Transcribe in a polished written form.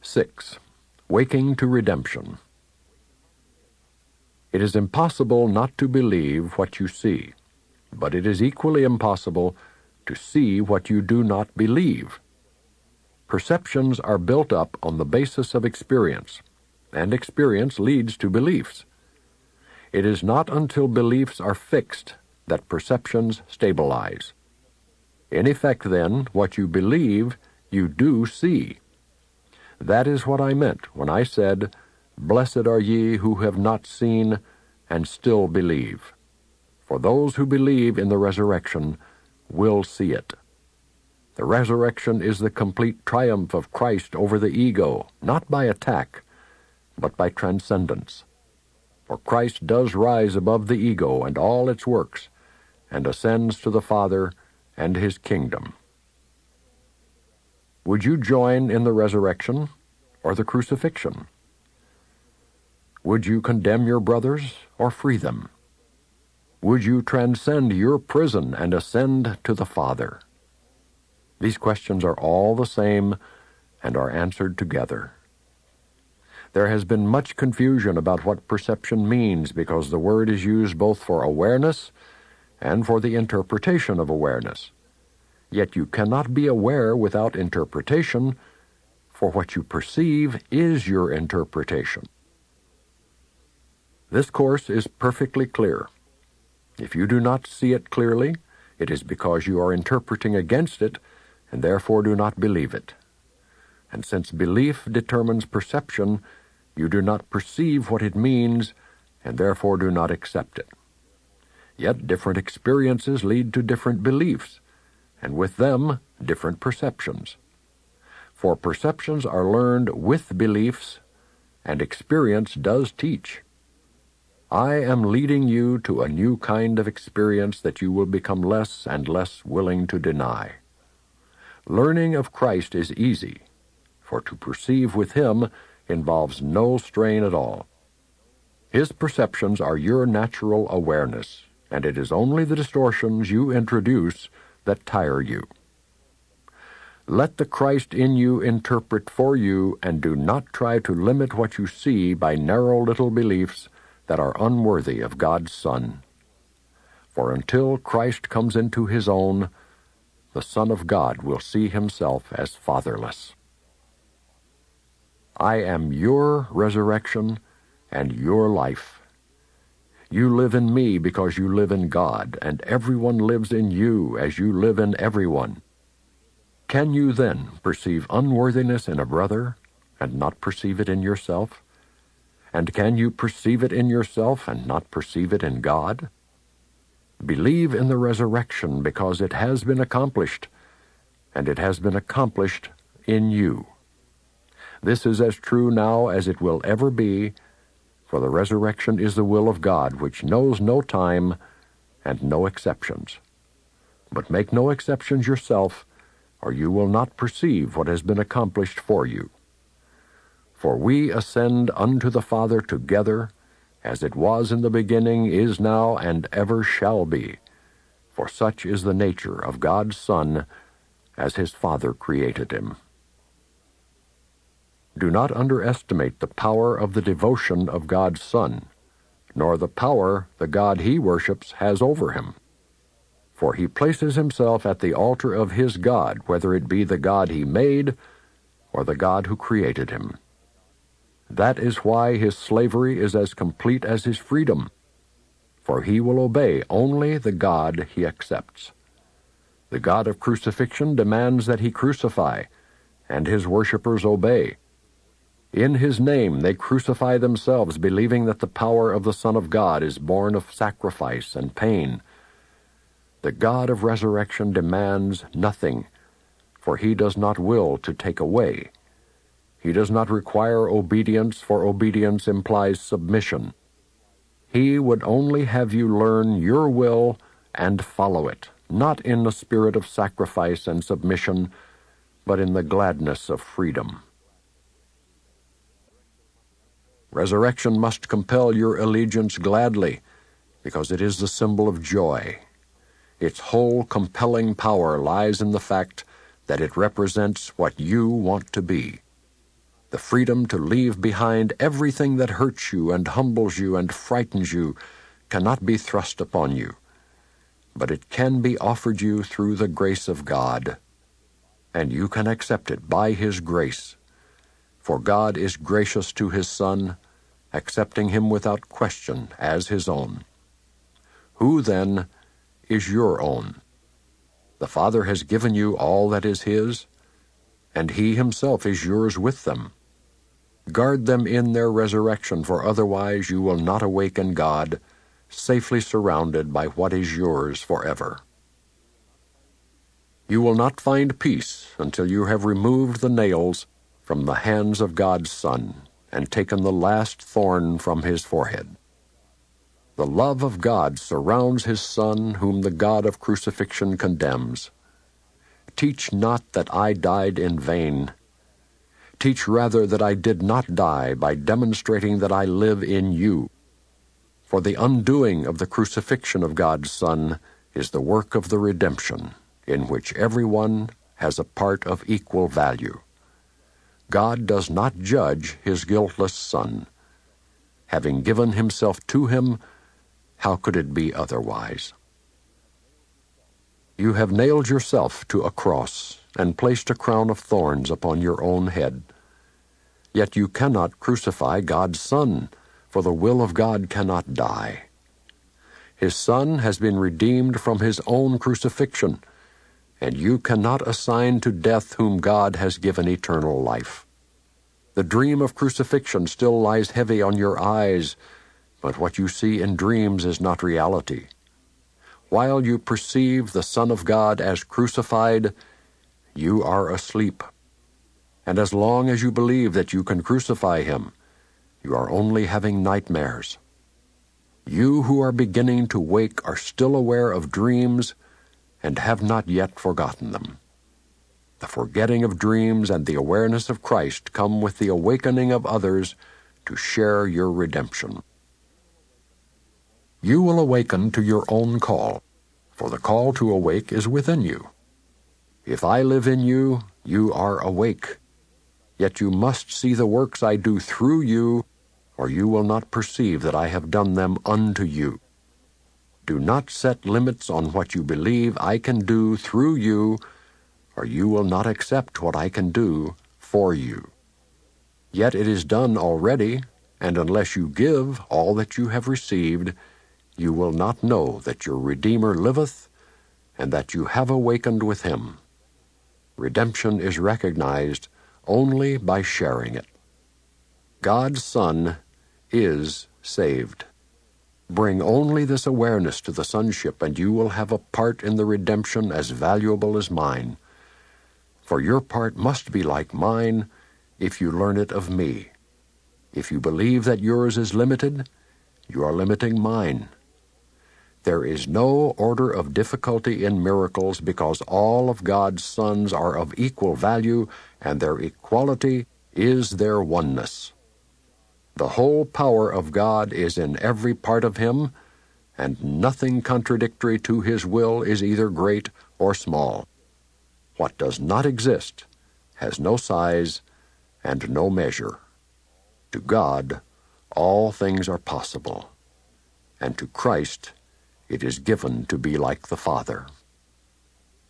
6. Waking to redemption. It is impossible not to believe what you see, but it is equally impossible to see what you do not believe. Perceptions are built up on the basis of experience, and experience leads to beliefs. It is not until beliefs are fixed that perceptions stabilize. In effect, then, what you believe, you do see. That is what I meant when I said, "Blessed are ye who have not seen and still believe." For those who believe in the resurrection will see it. The resurrection is the complete triumph of Christ over the ego, not by attack, but by transcendence. For Christ does rise above the ego and all its works, and ascends to the Father and his kingdom. Would you join in the resurrection or the crucifixion? Would you condemn your brothers or free them? Would you transcend your prison and ascend to the Father? These questions are all the same and are answered together. There has been much confusion about what perception means because the word is used both for awareness and for the interpretation of awareness. Yet you cannot be aware without interpretation, for what you perceive is your interpretation. This course is perfectly clear. If you do not see it clearly, it is because you are interpreting against it and therefore do not believe it. And since belief determines perception, you do not perceive what it means and therefore do not accept it. Yet different experiences lead to different beliefs, and with them, different perceptions. For perceptions are learned with beliefs, and experience does teach. I am leading you to a new kind of experience that you will become less and less willing to deny. Learning of Christ is easy, for to perceive with him involves no strain at all. His perceptions are your natural awareness, and it is only the distortions you introduce that tire you. Let the Christ in you interpret for you, and do not try to limit what you see by narrow little beliefs that are unworthy of God's Son. For until Christ comes into his own, the Son of God will see himself as fatherless. I am your resurrection and your life. You live in me because you live in God, and everyone lives in you as you live in everyone. Can you then perceive unworthiness in a brother and not perceive it in yourself? And can you perceive it in yourself and not perceive it in God? Believe in the resurrection because it has been accomplished, and it has been accomplished in you. This is as true now as it will ever be, for the resurrection is the will of God, which knows no time and no exceptions. But make no exceptions yourself, or you will not perceive what has been accomplished for you. For we ascend unto the Father together, as it was in the beginning, is now, and ever shall be. For such is the nature of God's Son, as his Father created him. Do not underestimate the power of the devotion of God's Son, nor the power the God he worships has over him. For he places himself at the altar of his God, whether it be the God he made or the God who created him. That is why his slavery is as complete as his freedom, for he will obey only the God he accepts. The God of crucifixion demands that he crucify, and his worshippers obey. In his name they crucify themselves, believing that the power of the Son of God is born of sacrifice and pain. The God of resurrection demands nothing, for he does not will to take away. He does not require obedience, for obedience implies submission. He would only have you learn your will and follow it, not in the spirit of sacrifice and submission, but in the gladness of freedom. Resurrection must compel your allegiance gladly, because it is the symbol of joy. Its whole compelling power lies in the fact that it represents what you want to be. the freedom to leave behind everything that hurts you and humbles you and frightens you, cannot be thrust upon you, but it can be offered you through the grace of God, and you can accept it by His grace. For God is gracious to His Son, accepting Him without question as His own. Who, then, is your own? The Father has given you all that is His, and He Himself is yours with them. Guard them in their resurrection, for otherwise you will not awaken God, safely surrounded by what is yours forever. You will not find peace until you have removed the nails from the hands of God's Son and taken the last thorn from His forehead. The love of God surrounds His Son, whom the God of crucifixion condemns. Teach not that I died in vain. Teach rather that I did not die by demonstrating that I live in you. For the undoing of the crucifixion of God's Son is the work of the redemption, in which everyone has a part of equal value. God does not judge His guiltless Son. Having given Himself to Him, how could it be otherwise? You have nailed yourself to a cross and placed a crown of thorns upon your own head. Yet you cannot crucify God's Son, for the will of God cannot die. His Son has been redeemed from His own crucifixion, and you cannot assign to death whom God has given eternal life. The dream of crucifixion still lies heavy on your eyes, but what you see in dreams is not reality. While you perceive the Son of God as crucified, you are asleep. And as long as you believe that you can crucify Him, you are only having nightmares. You who are beginning to wake are still aware of dreams and have not yet forgotten them. The forgetting of dreams and the awareness of Christ come with the awakening of others to share your redemption. You will awaken to your own call, for the call to awake is within you. If I live in you, you are awake. Yet you must see the works I do through you, or you will not perceive that I have done them unto you. Do not set limits on what you believe I can do through you, or you will not accept what I can do for you. Yet it is done already, and unless you give all that you have received, you will not know that your Redeemer liveth, and that you have awakened with Him. Redemption is recognized only by sharing it. God's Son is saved. Bring only this awareness to the sonship, and you will have a part in the redemption as valuable as mine. For your part must be like mine if you learn it of me. If you believe that yours is limited, you are limiting mine. There is no order of difficulty in miracles because all of God's sons are of equal value, and their equality is their oneness. The whole power of God is in every part of Him, and nothing contradictory to His will is either great or small. What does not exist has no size and no measure. To God, all things are possible, and to Christ it is given to be like the Father.